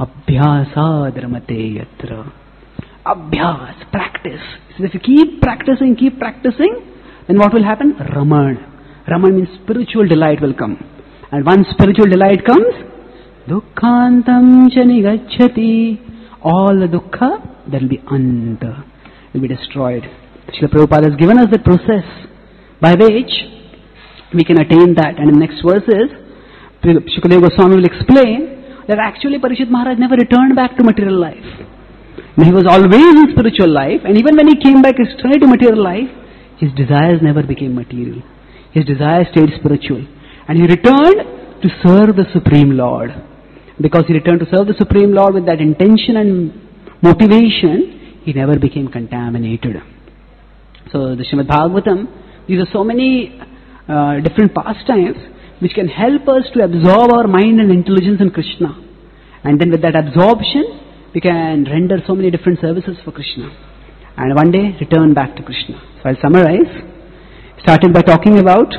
Abhyasa dramate yatra. Abhyas, practice. So if you keep practicing, keep practicing, then what will happen? Raman. Raman means spiritual delight will come. And once spiritual delight comes, dukkhantam janigacchati. All the dukkha, there will be anta, will be destroyed. Srila Prabhupada has given us the process by which we can attain that. And in the next verses, Shukadeva Goswami will explain that actually Parikshit Maharaj never returned back to material life. And he was always in spiritual life, and even when he came back externally to material life, his desires never became material. His desires stayed spiritual. And he returned to serve the Supreme Lord. Because he returned to serve the Supreme Lord with that intention and motivation, he never became contaminated. So the Srimad Bhagavatam, these are so many uh, different pastimes which can help us to absorb our mind and intelligence in Krishna. And then with that absorption, we can render so many different services for Krishna. And one day, return back to Krishna. So I'll summarize. Started by talking about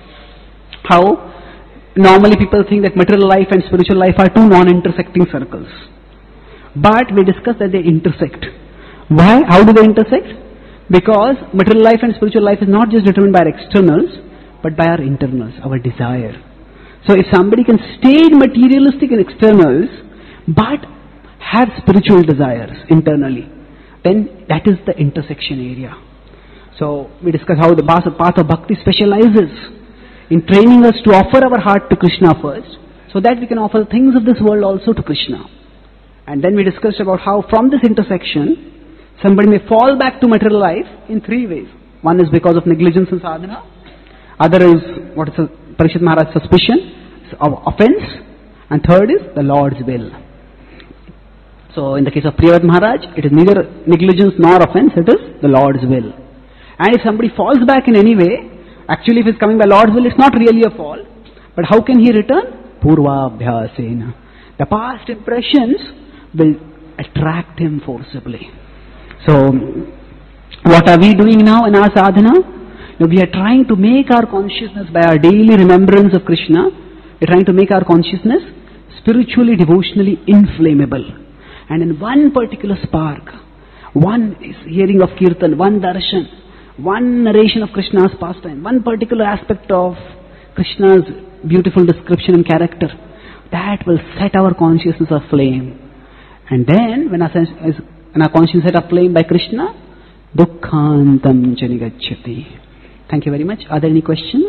how normally people think that material life and spiritual life are two non-intersecting circles. But we discussed that they intersect. Why? How do they intersect? Because material life and spiritual life is not just determined by our externals, but by our internals, our desire. So if somebody can stay materialistic and externals, but have spiritual desires internally, then that is the intersection area. So we discussed how the path of bhakti specializes in training us to offer our heart to Krishna first, so that we can offer things of this world also to Krishna. And then we discussed about how from this intersection, somebody may fall back to material life in three ways. One is because of negligence in sadhana. Other is what is Parikshit Maharaj's suspicion, of offense. And third is the Lord's will. So in the case of Priyavrata Maharaj, it is neither negligence nor offense, it is the Lord's will. And if somebody falls back in any way, actually if it's coming by Lord's will, it's not really a fall. But how can he return? Purvabhyasena. The past impressions will attract him forcibly. So, what are we doing now in our sadhana? Now, we are trying to make our consciousness, by our daily remembrance of Krishna, we are trying to make our consciousness spiritually, devotionally inflammable. And in one particular spark, one is hearing of kirtan, one darshan, one narration of Krishna's pastime, one particular aspect of Krishna's beautiful description and character, that will set our consciousness aflame. And then, when our, when our consciousness is set aflame by Krishna, dukkhantam janigacchati. Thank you very much. Are there any questions?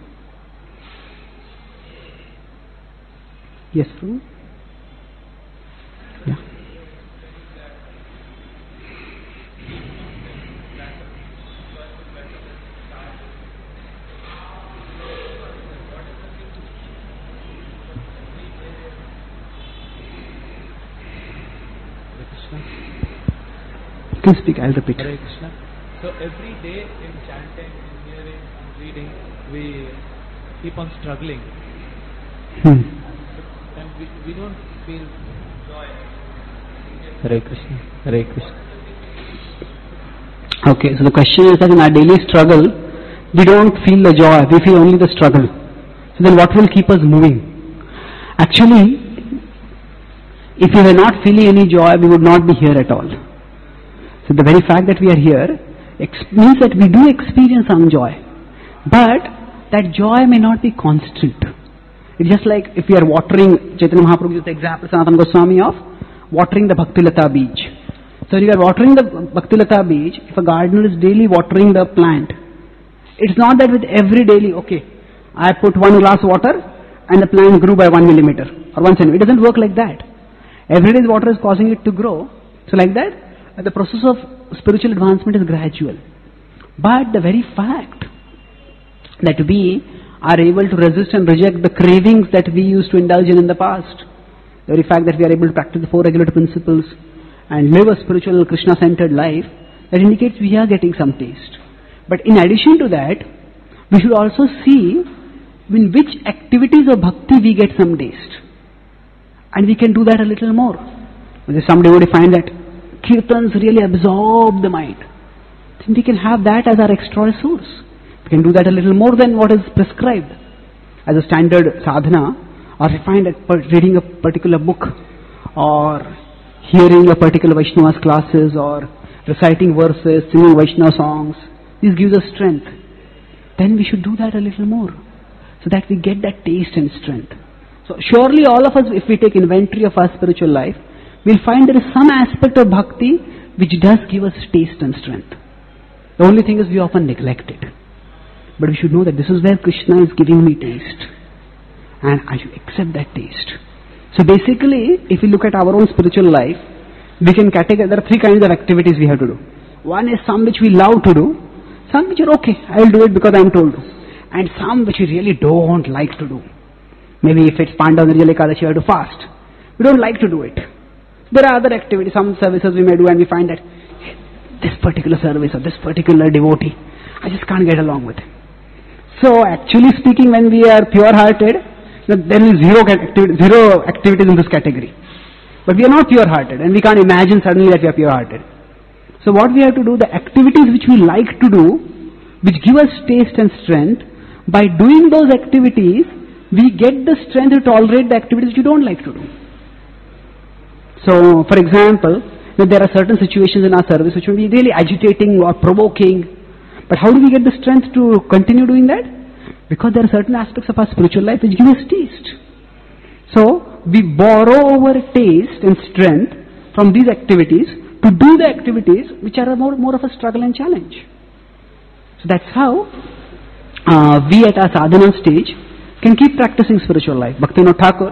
Yes, Prabhu? Yeah. You can speak, I'll repeat. Hare Krishna. So every day in chanting, in hearing, in reading, we keep on struggling. Hmm. And we, we don't feel joy. Hare Krishna. Hare Krishna. Okay, so the question is that in our daily struggle, we don't feel the joy, we feel only the struggle. So then what will keep us moving? Actually, if we were not feeling any joy, we would not be here at all. So the very fact that we are here ex- means that we do experience some joy. But that joy may not be constant. It's just like if we are watering, Chaitanya Mahaprabhu used the example, Sanatana Goswami, of watering the Bhaktilata beach. So if you are watering the Bhaktilata beach, if a gardener is daily watering the plant, it's not that with every daily, okay, I put one glass water and the plant grew by one millimeter or one centimeter. It doesn't work like that. Every day the water is causing it to grow. So like that, the process of spiritual advancement is gradual. But the very fact that we are able to resist and reject the cravings that we used to indulge in in the past, the very fact that we are able to practice the four regulative principles and live a spiritual Krishna-centered life, that indicates we are getting some taste. But in addition to that, we should also see in which activities of bhakti we get some taste. And we can do that a little more. If somebody would find that kirtans really absorb the mind, then we can have that as our extra resource. We can do that a little more than what is prescribed as a standard sadhana, or we find that reading a particular book, or hearing a particular Vaishnava's classes, or reciting verses, singing Vaishnava songs, this gives us strength. Then we should do that a little more, so that we get that taste and strength. So surely all of us, if we take inventory of our spiritual life, we'll find there is some aspect of bhakti which does give us taste and strength. The only thing is we often neglect it. But we should know that this is where Krishna is giving me taste, and I should accept that taste. So basically, if we look at our own spiritual life, We can categorize, there are three kinds of activities we have to do. One is some which we love to do, some which are okay, I will do it because I am told to, and some which we really don't like to do. Maybe if it's Pandava Nirjala Ekadashi, you have to fast. We don't like to do it. There are other activities, some services we may do and we find that this particular service or this particular devotee, I just can't get along with him. So actually speaking, when we are pure-hearted, there is zero, activity, zero activities in this category. But we are not pure-hearted and we can't imagine suddenly that we are pure-hearted. So what we have to do, the activities which we like to do, which give us taste and strength, by doing those activities, we get the strength to tolerate the activities which we don't like to do. So, for example, there are certain situations in our service which will be really agitating or provoking. But how do we get the strength to continue doing that? Because there are certain aspects of our spiritual life which give us taste. So, we borrow our taste and strength from these activities to do the activities which are more, more of a struggle and challenge. So that's how uh, we at our sadhana stage can keep practicing spiritual life. Bhaktivinoda Thakur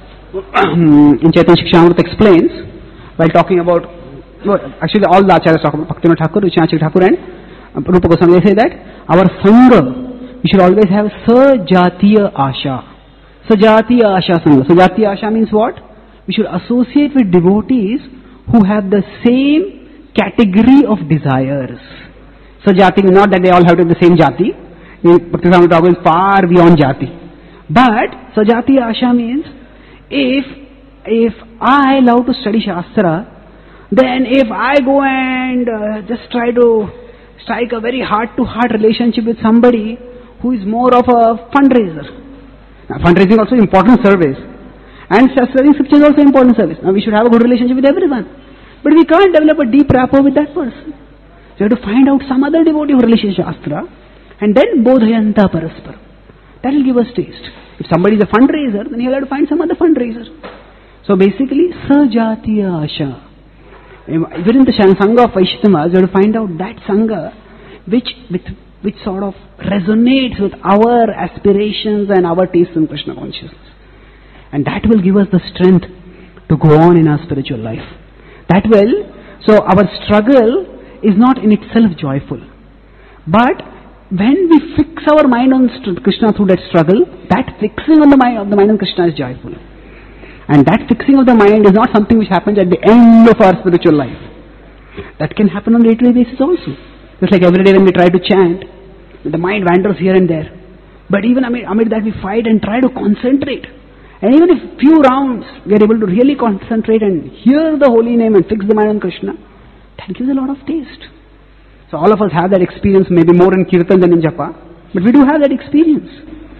in Chaitanya Shikshamrita explains, while talking about, no, actually all the acharyas talk about Bhaktivinoda Thakur, Vishwanath Thakur and Rupa Goswami, they say that our sangha, we should always have sajatiya asha. Sajatiya asha sangha. Sajatiya asha means what? We should associate with devotees who have the same category of desires. Sajati, not that they all have to have the same jati. Bhaktivinoda Thakur is far beyond jati. But sajatiya asha means if if I love to study Shastra, then if I go and uh, just try to strike a very heart-to-heart relationship with somebody who is more of a fundraiser. Now, fundraising is also important service. And studying scripture is also important service. Now, we should have a good relationship with everyone. But we can't develop a deep rapport with that person. So, you have to find out some other devotee who relates to Shastra and then bodhayanta paraspar. That will give us taste. If somebody is a fundraiser, then he'll have to find some other fundraiser. So basically, sajatiya asha. Within the Sangha of Vaishnavas, you have to find out that Sangha which, with, which sort of resonates with our aspirations and our tastes in Krishna consciousness. And that will give us the strength to go on in our spiritual life. That will, so our struggle is not in itself joyful. But when we fix our mind on Krishna through that struggle, that fixing on the mind of the mind on Krishna is joyful. And that fixing of the mind is not something which happens at the end of our spiritual life. That can happen on a day-to-day basis also. Just like every day when we try to chant, the mind wanders here and there. But even amid, amid that we fight and try to concentrate. And even if few rounds we are able to really concentrate and hear the holy name and fix the mind on Krishna, that gives a lot of taste. So all of us have that experience, maybe more in Kirtan than in Japa, but we do have that experience.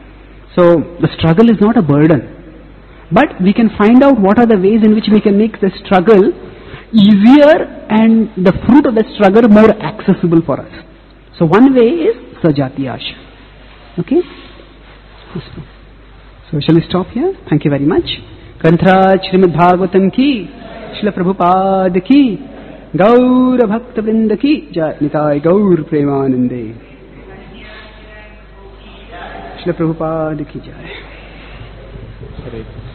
So the struggle is not a burden. But we can find out what are the ways in which we can make the struggle easier and the fruit of the struggle more accessible for us. So one way is sajatiya asha. Okay? So shall we stop here? Thank you very much. Granthra Srimad Bhagavatam ki, Srila Prabhupada ki, Gaura Bhakta Vrinda ki, Jai Nitai Gaur Premanande. Srila Prabhupada ki Jai.